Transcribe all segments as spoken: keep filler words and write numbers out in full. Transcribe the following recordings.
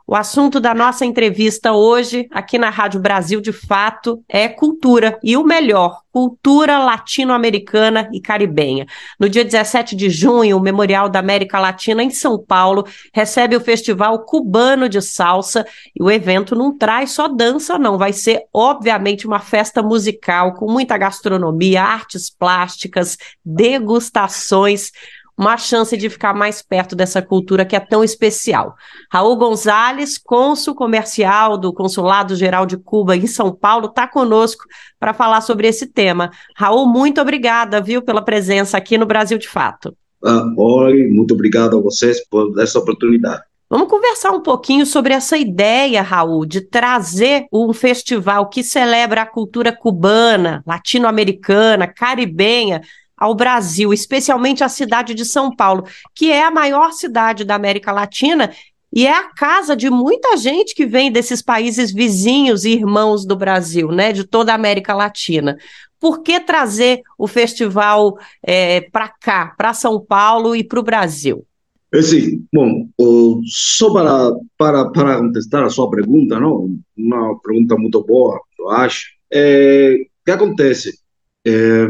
O assunto da nossa entrevista hoje, aqui na Rádio Brasil de Fato, é cultura. E o melhor, cultura latino-americana e caribenha. No dia dezessete de junho, o Memorial da América Latina, em São Paulo, recebe o Festival Cubano de Salsa. E o evento não traz só dança, não. Vai ser, obviamente, uma festa musical com muita gastronomia, artes plásticas, degustações. Uma chance de ficar mais perto dessa cultura que é tão especial. Raul Gonzalez, cônsul comercial do Consulado Geral de Cuba em São Paulo, está conosco para falar sobre esse tema. Raul, muito obrigada, viu, pela presença aqui no Brasil de Fato. Ah, oi, muito obrigado a vocês por essa oportunidade. Vamos conversar um pouquinho sobre essa ideia, Raul, de trazer um festival que celebra a cultura cubana, latino-americana, caribenha, ao Brasil, especialmente a cidade de São Paulo, que é a maior cidade da América Latina e é a casa de muita gente que vem desses países vizinhos e irmãos do Brasil, né, de toda a América Latina. Por que trazer o festival é, para cá, para São Paulo e para o Brasil? É sim, bom, só para, para, para contestar a sua pergunta, não? Uma pergunta muito boa, eu acho. É, o que acontece? É,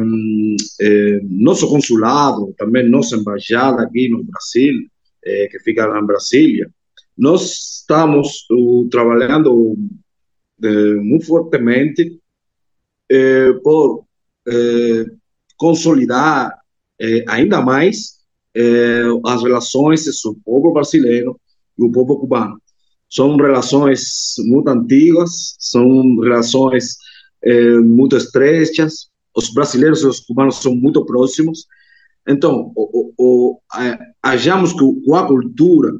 é, nosso consulado, também nossa embaixada aqui no Brasil, é, que fica lá em Brasília, nós estamos uh, trabalhando é, muito fortemente é, por é, consolidar é, ainda mais é, as relações entre o povo brasileiro e o povo cubano. São relações muito antigas, são relações é, muito estreitas. Os brasileiros e os cubanos são muito próximos. Então, o, o, o, achamos que a cultura,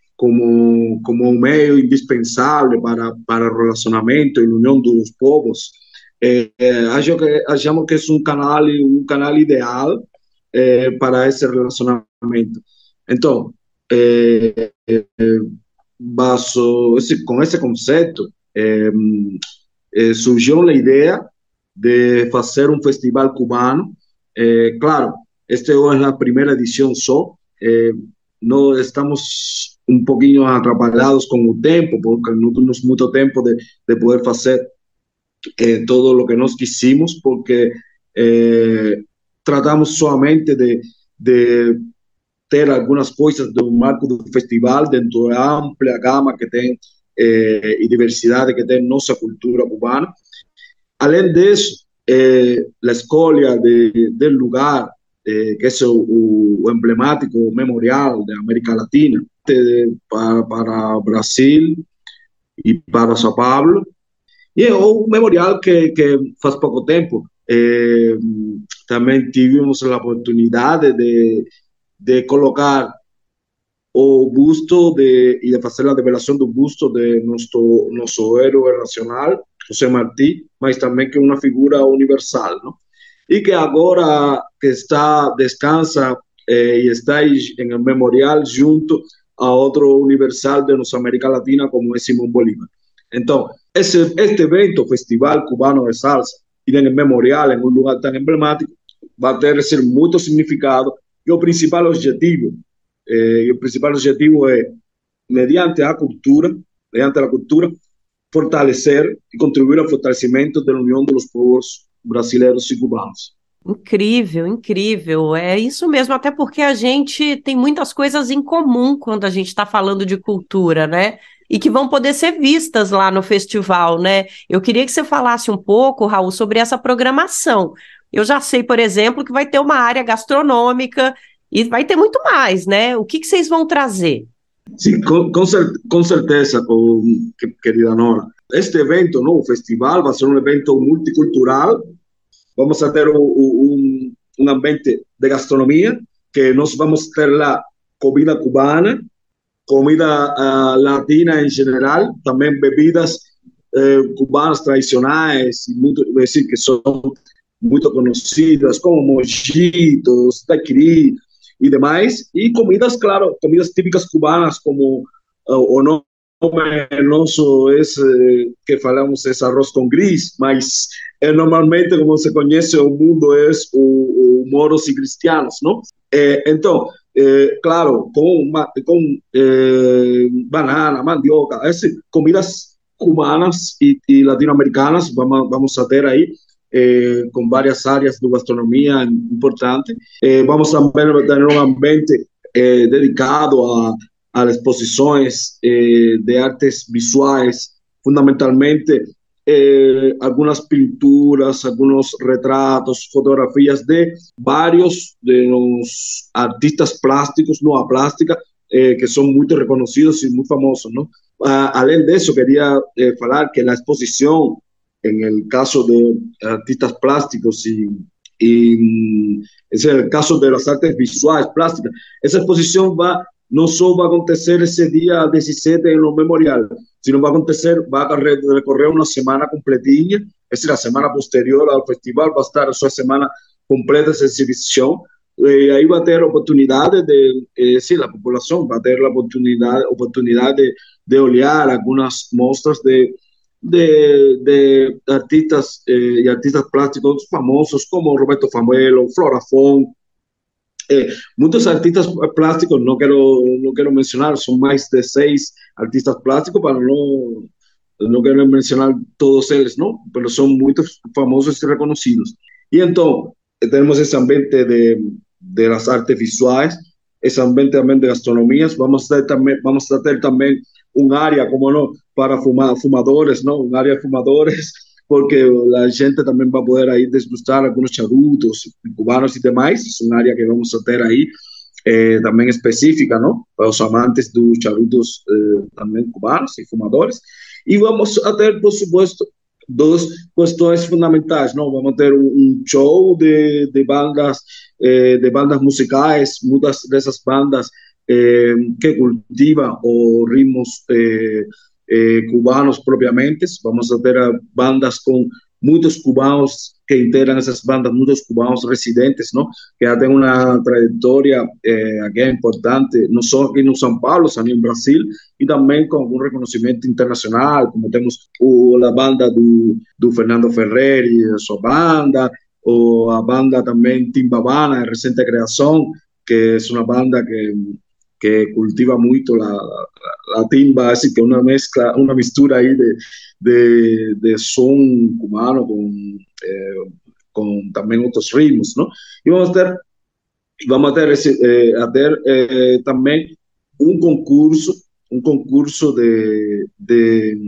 como, como um meio indispensável para, para o relacionamento e a união dos povos, é, é, acho que, achamos que é um canal, um canal ideal é, para esse relacionamento. Então, é, é, baso, esse, com esse conceito, é, é, surgiu a ideia de fazer um festival cubano. É, claro, esta é a primeira edição só. É, nós estamos um pouquinho atrapalhados com o tempo, porque não temos muito tempo de, de poder fazer é, todo o que nós quisimos, porque é, tratamos somente de, de ter algumas coisas do marco do festival dentro da ampla gama que tem eh, e diversidade que tem nossa cultura cubana. Além disso, eh, a escolha de, do lugar, eh, que é o, o emblemático memorial da América Latina, de, para, para Brasil e para São Paulo, e é um memorial que, que faz pouco tempo eh, também tivemos a oportunidade de de colocar o busto de, e de fazer a revelação do busto de nosso, nosso héroe nacional, José Martí, mas também que é uma figura universal, não? E que agora que está, descansa eh, e está em el memorial junto a outro universal de nossa América Latina, como é Simón Bolívar. Então, esse, este evento, Festival Cubano de Salsa, e em memorial, em um lugar tão emblemático, vai ter ser muito significado. E o principal objetivo, eh, o principal objetivo é, mediante a cultura, mediante a cultura, fortalecer e contribuir ao fortalecimento da união dos povos brasileiros e cubanos. Incrível, incrível. É isso mesmo, até porque a gente tem muitas coisas em comum quando a gente está falando de cultura, né? E que vão poder ser vistas lá no festival, né? Eu queria que você falasse um pouco, Raul, sobre essa programação. Eu já sei, por exemplo, que vai ter uma área gastronômica e vai ter muito mais, né? O que, que vocês vão trazer? Sim, com, com, com certeza, com, querida Nora. Este evento, ¿no? O festival, vai ser um evento multicultural. Vamos a ter um, um, um ambiente de gastronomia, que nós vamos ter lá comida cubana, comida uh, latina em geral, também bebidas uh, cubanas tradicionais, muito, decir, que são muito conhecidas, como mojitos, daiquiri e demais, e comidas, claro, comidas típicas cubanas, como uh, o nome nosso é que falamos é arroz com gris, mas é, normalmente, como se conhece o mundo, é o, o moros e cristianos, não? É, então, eh, claro, con, con eh, banana, mandioca, es decir, comidas cubanas y, y latinoamericanas vamos, vamos a tener ahí. Eh, con varias áreas de gastronomía importantes. Eh, vamos a tener un ambiente eh, dedicado a, a las exposiciones eh, de artes visuales, fundamentalmente eh, algunas pinturas, algunos retratos, fotografías de varios de los artistas plásticos, no a plástica, eh, que son muy reconocidos y muy famosos, ¿no? Uh, além de eso, quería eh, hablar que la exposición, en el caso de artistas plásticos y, y es el caso de las artes visuales plásticas, esa exposición va, no solo va a acontecer ese día diecisiete en los memoriales, sino va a acontecer, va a recorrer una semana completinha, es decir, la semana posterior al festival va a estar esa semana completa esa exhibición. Eh, ahí va a tener oportunidades de, eh, sí, la población va a tener la oportunidad, oportunidad de, de olear algunas muestras de, de, de artistas eh, y artistas plásticos famosos como Roberto Famuelo, Flora Fon. Eh, muchos artistas plásticos, no quiero, no quiero mencionar, son más de seis artistas plásticos para no, no quiero mencionar todos ellos, ¿no? Pero son muy famosos y reconocidos. Y entonces tenemos ese ambiente de, de las artes visuales, ese ambiente también de gastronomías. Vamos a, también, vamos a tener también un área, como no, para fuma, fumadores, ¿no? Un área de fumadores, porque la gente también va a poder ahí degustar algunos charutos cubanos y demás. Es un área que vamos a tener ahí eh, también específica, ¿no? Para los amantes de charutos eh, también cubanos y fumadores. Y vamos a tener, por supuesto, dos cuestiones fundamentales, ¿no? Vamos a tener un, un show de, de bandas, eh, de bandas musicales, muchas de esas bandas eh, que cultivan o ritmos eh, eh, cubanos propiamente. Vamos a tener bandas con muchos cubanos que integran esas bandas, muchos cubanos residentes, ¿no? Que ya tienen una trayectoria eh, aquí importante, no solo aquí en São Paulo, sino en Brasil, y también con un reconocimiento internacional, como tenemos uh, la banda do, do Fernando Ferrer y su banda, o la banda también Timbabana, de reciente creación, que es una banda que, que cultiva mucho la, la, la timba, así que una mezcla, una mistura ahí de, de, de son cubano con, eh, con también otros ritmos, ¿no? Y vamos a tener, vamos a tener, eh, a tener eh, también un concurso, un concurso de, de,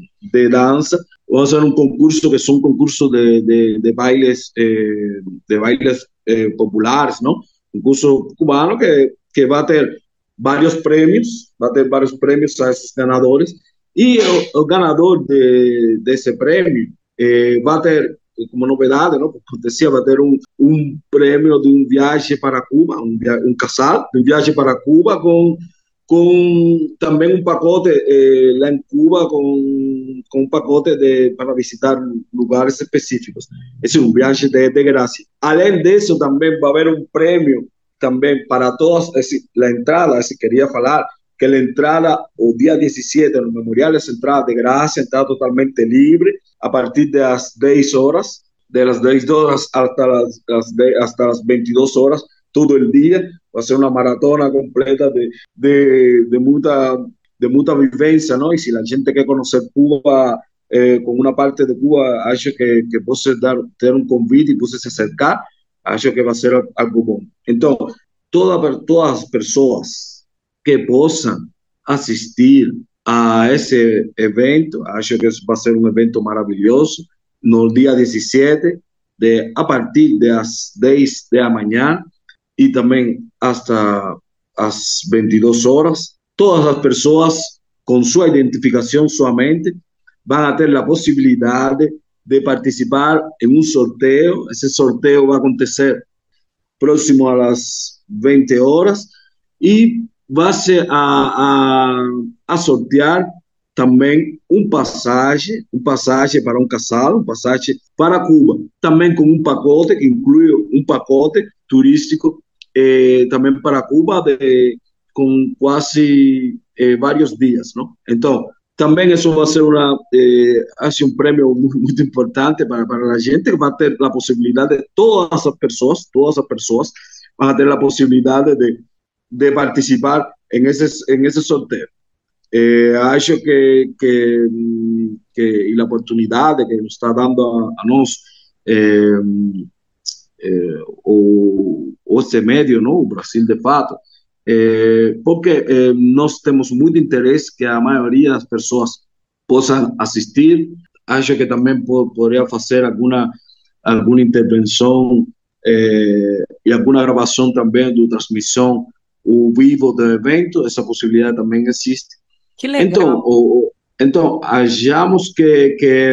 de danza. Vamos a hacer un concurso que son concursos de, de, de bailes, eh, de bailes eh, populares, ¿no? Un concurso cubano que, que va a tener varios premios, va a tener varios premios a esos ganadores, y el, el ganador de, de ese premio eh, va a tener como novedad, ¿no? Porque decía, va a tener un, un premio de un viaje para Cuba, un, via un casal, de un viaje para Cuba con, con también un pacote eh, la en Cuba con, con un pacote de, para visitar lugares específicos. Es un viaje de, de gracia. Además de eso, también va a haber un premio también para todas, es decir, la entrada, es decir, quería hablar que la entrada el día diecisiete en los memoriales, entrada de gracia, entrada totalmente libre, a partir de las diez horas, de las diez horas hasta las, las de, hasta las veintidós horas, todo el día. Va a ser una maratona completa de, de, de, mucha, de mucha vivencia, ¿no? Y si la gente quiere conocer Cuba, eh, con una parte de Cuba, ha hecho que, que puede dar, tener un convite y puede se acercar, ha hecho que va a ser algo bueno. Entonces, toda, todas las personas que puedan asistir a ese evento, acho que va a ser un evento maravilloso, no día diecisiete, de, a partir de las diez de la mañana y también hasta las veintidós horas. Todas las personas con su identificación solamente van a tener la posibilidad de, de participar en un sorteo. Ese sorteo va a acontecer próximo a las veinte horas y va a, a, a sortear também um pasaje, um pasaje para um casal, um pasaje para Cuba, também com um pacote que inclui um pacote turístico eh, também para Cuba de, com quase eh, vários dias, não? Então, também isso vai ser uma, eh, acho um prêmio muito, muito importante para, para a gente, que vai ter a possibilidade de todas as pessoas, todas as pessoas vão ter a possibilidade de de participar en ese, en ese sorteo. Eh, acho que, que, que, y la oportunidad que nos está dando a, a nos eh, eh, o, o este medio, ¿no? O Brasil de fato, eh, porque eh, nós temos muito interesse que a maioria das pessoas possam assistir. Acho que também po poderia fazer alguma, alguma intervenção eh, e alguma gravação também de transmissão o vivo do evento, essa possibilidade também existe. Que legal. Então, o, então achamos que, que,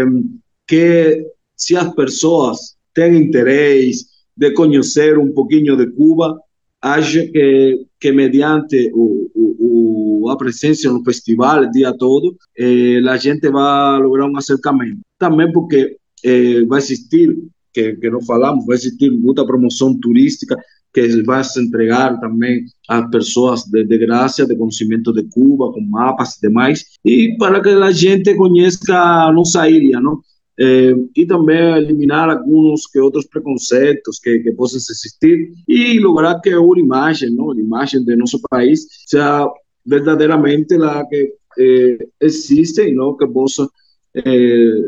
que se as pessoas têm interesse de conhecer um pouquinho de Cuba, acho que, que mediante o, o, a presença no festival o dia todo, eh, a gente vai lograr um acercamento. Também porque eh, vai existir, que, que não falamos, vai existir muita promoção turística que vai se entregar também às pessoas de, de graça, de conhecimento de Cuba, com mapas e demais, e para que a gente conheça a nossa ilha, não? Eh, e também eliminar alguns que outros preconceitos que, que possam existir e lograr que a imagem, não? A imagem de nosso país seja verdadeiramente a que eh, existe e não que possa eh,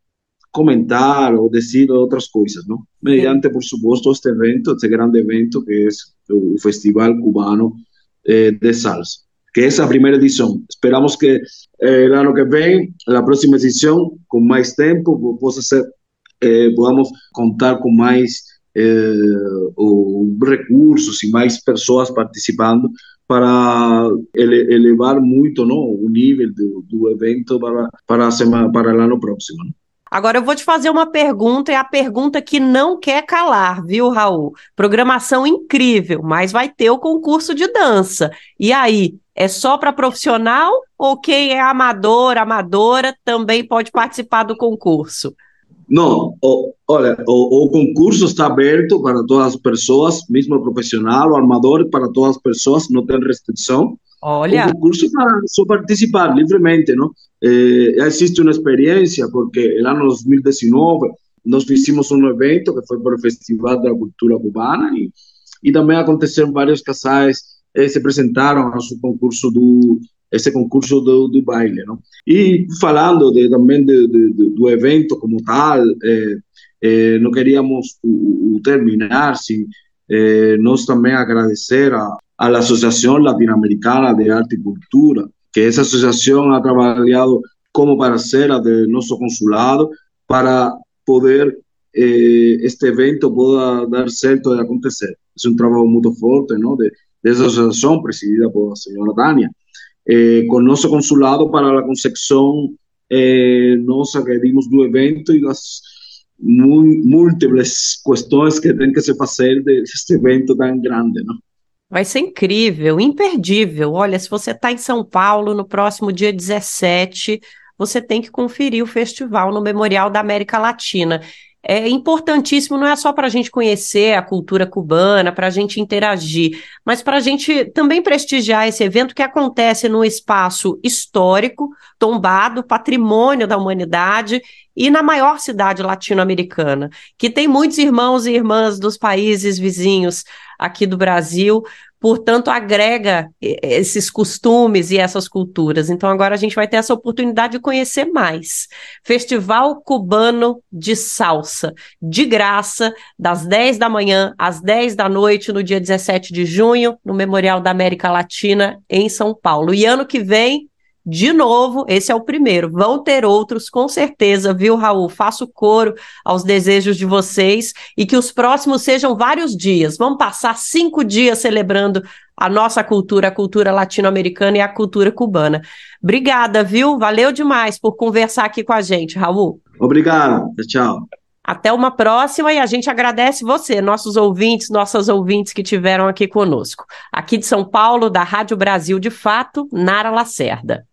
comentar ou dizer outras coisas, não? Mediante, por supuesto, este evento, este grande evento que é o Festival Cubano eh, de Salsa, que é a primeira edição. Esperamos que eh, o ano que vem, a próxima edição, com mais tempo, possa ser, eh, podamos contar com mais eh, o, recursos e mais pessoas participando para ele, elevar muito, não, o nível do, do evento para, para, a semana, para o ano próximo, não? Agora eu vou te fazer uma pergunta, é a pergunta que não quer calar, viu, Raul? Programação incrível, mas vai ter o concurso de dança. E aí, é só para profissional ou quem é amador, amadora, também pode participar do concurso? Não, o, olha, o, o concurso está aberto para todas as pessoas, mesmo profissional ou amador, para todas as pessoas, não tem restrição. Olha. O concurso para só participar livremente, não? Eh, já existe uma experiência, porque no ano dois mil e dezenove nós fizemos um evento que foi para o Festival da Cultura Cubana e, e também aconteceram vários casais eh, se apresentaram ao concurso do esse concurso do, do baile, não? E falando de, também de, de, de, do evento como tal, eh, eh, não queríamos o, o terminar sem eh, nós também agradecer a a la Asociación Latinoamericana de Arte y Cultura, que esa asociación ha trabajado como parcera de nuestro consulado para poder eh, este evento pueda dar certo de acontecer. Es un trabajo muy fuerte, ¿no? de, de esa asociación presidida por la señora Tania, eh, con nuestro consulado para la concepción eh, nosa que dimos do evento y las muy, múltiples cuestiones que tienen que se hacer de este evento tan grande, ¿no? Vai ser incrível, imperdível. Olha, se você está em São Paulo no próximo dia dezessete, você tem que conferir o festival no Memorial da América Latina. É importantíssimo, não é só para a gente conhecer a cultura cubana, para a gente interagir, mas para a gente também prestigiar esse evento que acontece num espaço histórico, tombado, patrimônio da humanidade e na maior cidade latino-americana, que tem muitos irmãos e irmãs dos países vizinhos aqui do Brasil, portanto agrega esses costumes e essas culturas. Então agora a gente vai ter essa oportunidade de conhecer mais. Festival Cubano de Salsa, de graça, das dez da manhã às dez da noite, no dia dezessete de junho, no Memorial da América Latina, em São Paulo. E ano que vem, de novo, esse é o primeiro. Vão ter outros, com certeza, viu, Raul? Faço coro aos desejos de vocês e que os próximos sejam vários dias. Vamos passar cinco dias celebrando a nossa cultura, a cultura latino-americana e a cultura cubana. Obrigada, viu? Valeu demais por conversar aqui com a gente, Raul. Obrigado. Tchau. Até uma próxima e a gente agradece você, nossos ouvintes, nossas ouvintes que tiveram aqui conosco. Aqui de São Paulo, da Rádio Brasil de Fato, Nara Lacerda.